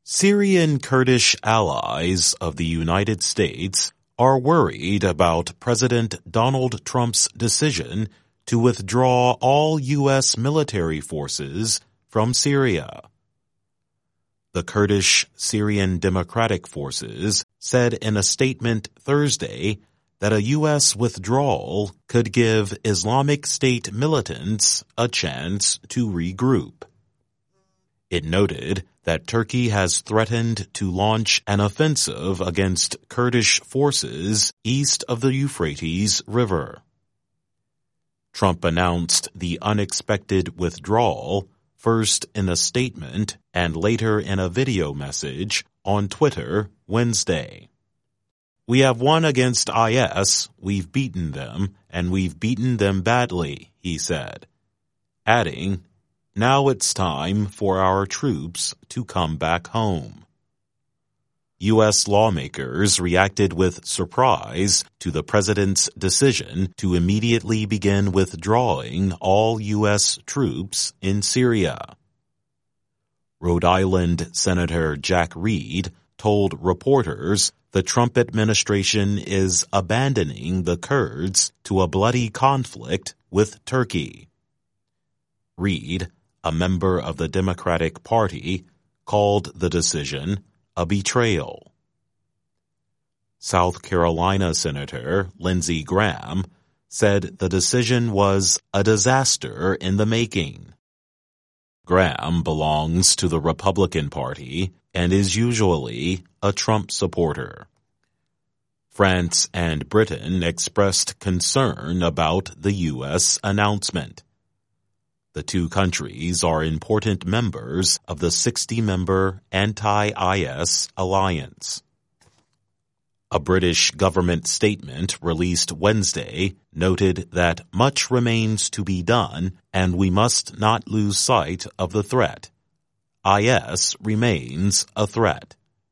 Syrian Kurdish allies of the United States are worried about President Donald Trump's decision to withdraw all U.S. military forces from Syria. The Kurdish Syrian Democratic Forces said in a statement Thursday that a U.S. withdrawal could give Islamic State militants a chance to regroup. It noted that Turkey has threatened to launch an offensive against Kurdish forces east of the Euphrates River. Trump announced the unexpected withdrawal first in a statement and later in a video message on Twitter Wednesday. "We have won against IS, we've beaten them, and we've beaten them badly," he said, adding, "Now it's time for our troops to come back home." U.S. lawmakers reacted with surprise to the president's decision to immediately begin withdrawing all U.S. troops in Syria. Rhode Island Senator Jack Reed told reporters the Trump administration is abandoning the Kurds to a bloody conflict with Turkey. Reed, a member of the Democratic Party, called the decision a betrayal. South Carolina Senator Lindsey Graham said the decision was a disaster in the making. Graham belongs to the Republican Party and is usually a Trump supporter. France and Britain expressed concern about the U.S. announcement. The two countries are important members of the 60-member anti-IS alliance. A British government statement released Wednesday noted that much remains to be done and we must not lose sight of the threat. IS remains a threat.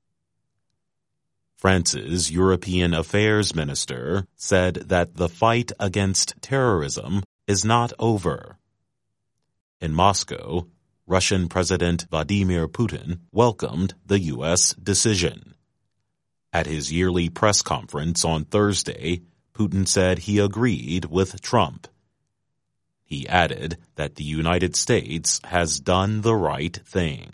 France's European Affairs Minister said that the fight against terrorism is not over. In Moscow, Russian President Vladimir Putin welcomed the U.S. decision. At his yearly press conference on Thursday, Putin said he agreed with Trump. He added that the United States has done the right thing.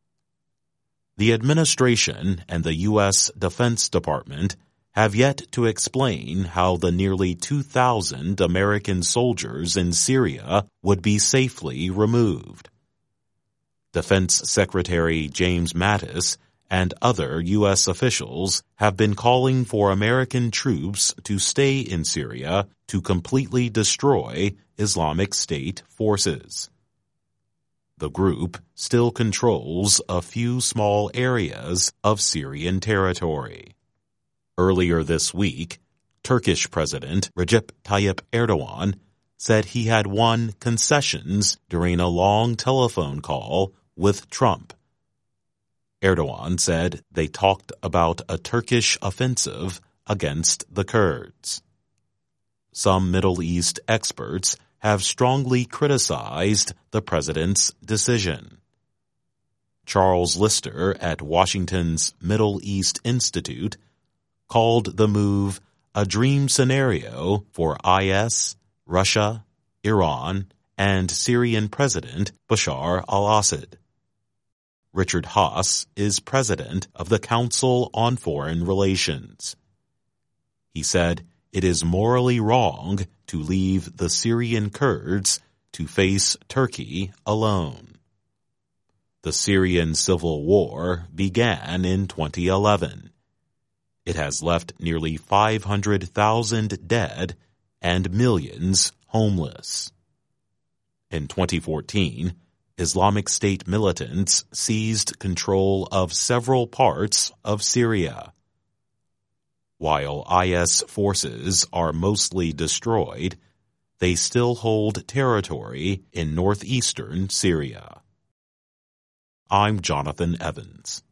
The administration and the U.S. Defense Department have yet to explain how the nearly 2,000 American soldiers in Syria would be safely removed. Defense Secretary James Mattis and other U.S. officials have been calling for American troops to stay in Syria to completely destroy Islamic State forces. The group still controls a few small areas of Syrian territory. Earlier this week, Turkish President Recep Tayyip Erdogan said he had won concessions during a long telephone call with Trump. Erdogan said they talked about a Turkish offensive against the Kurds. Some Middle East experts have strongly criticized the president's decision. Charles Lister at Washington's Middle East Institute called the move a dream scenario for IS, Russia, Iran, and Syrian President Bashar al-Assad. Richard Haass is president of the Council on Foreign Relations. He said it is morally wrong to leave the Syrian Kurds to face Turkey alone. The Syrian civil war began in 2011. It has left nearly 500,000 dead and millions homeless. In 2014, Islamic State militants seized control of several parts of Syria. While IS forces are mostly destroyed, they still hold territory in northeastern Syria. I'm Jonathan Evans.